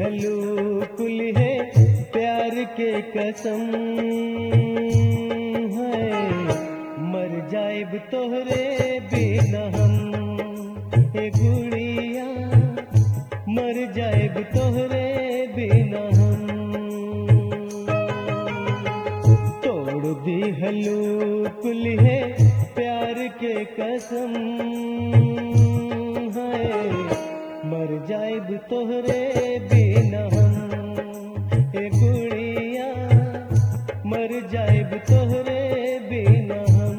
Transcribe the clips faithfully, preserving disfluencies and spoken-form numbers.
दिहलू कुल है प्यार के कसम है, मर जाएब तोहरे बिना हम ए गुड़िया, मर जाएब तोहरे बिना हम। तोड़ दिहलू कुल है प्यार के कसम है, मर जाएब तोहरे बिना हम ए गुड़िया, मर जाएब तोहरे बिना हम।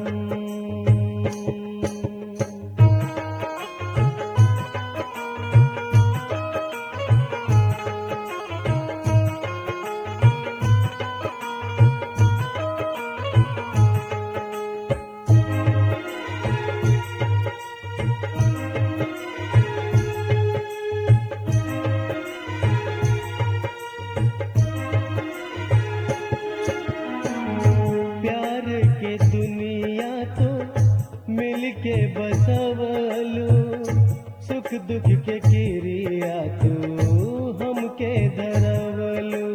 के बसवलू सुख दुख के किरिया तू हमके धरवलू।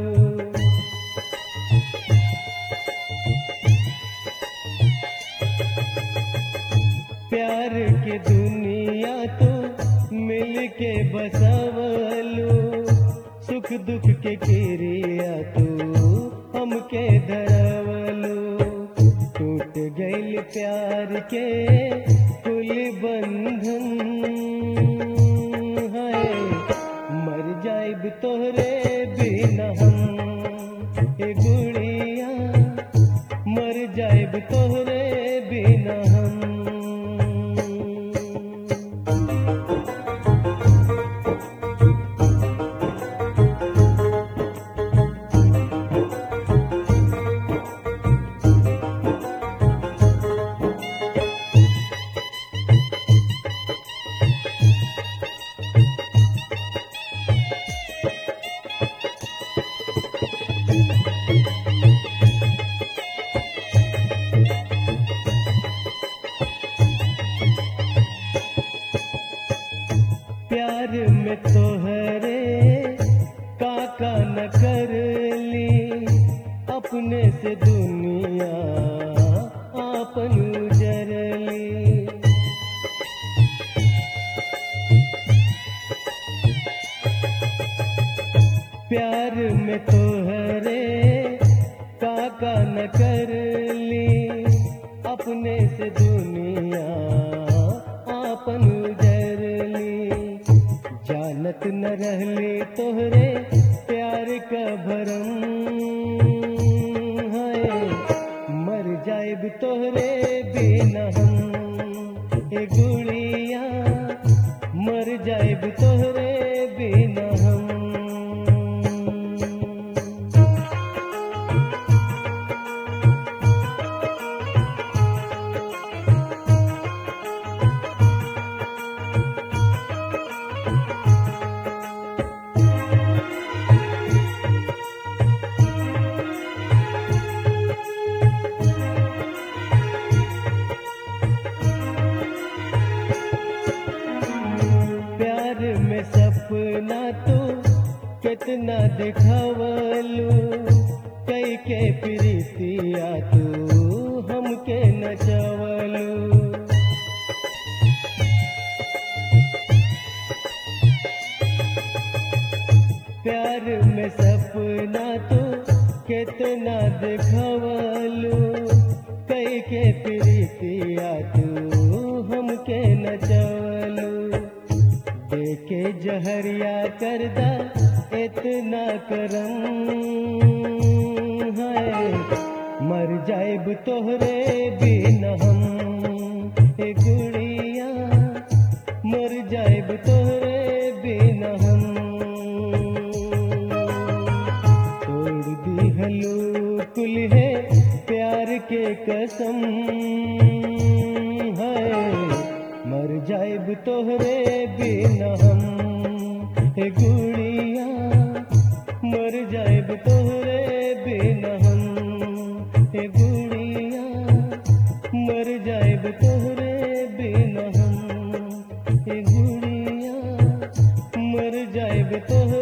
प्यार के दुनिया तो मिल के बसवलू सुख दुख के किरिया तू हमके धरवलू। टूट गइल प्यार के कुल बंधन है, मर जाएब तोहरे बिना हम ए गुड़िया, मर जाएब तोहरे बिना हम। प्यार में तोहरे काका न कर ली, अपने से दुनिया आपन उजर ली। प्यार में तोहरे काका न कर ली, अपने से दुनिया आपन उजर ली। जानत न रहले तोहरे प्यार का भरम है, मर जाएब तोहरे बिना हम ए गुड़िया, मर जाएब तोहरे बिना हम। में सपना तो कितना दिखावलू, कई के प्रीतिया तू हमके नचवलू। प्यार में सपना तो कितना दिखावलू, कई के प्रीतिया तू हमके नचवलू। देखे जहरिया करदा इतना करम है, मर जाएब तोहरे बिना हम ए गुड़िया, मर जाएब तोहरे बिना हम। तोड़ दिहलू कुल है प्यार के कसम है, मर जाएब तोहरे बिना हम ए गुड़िया, मर जाएब तोहरे बिना हम ए गुड़िया, मर जाएब तोहरे बिना हम ए गुड़िया, मर जाएब तोहरे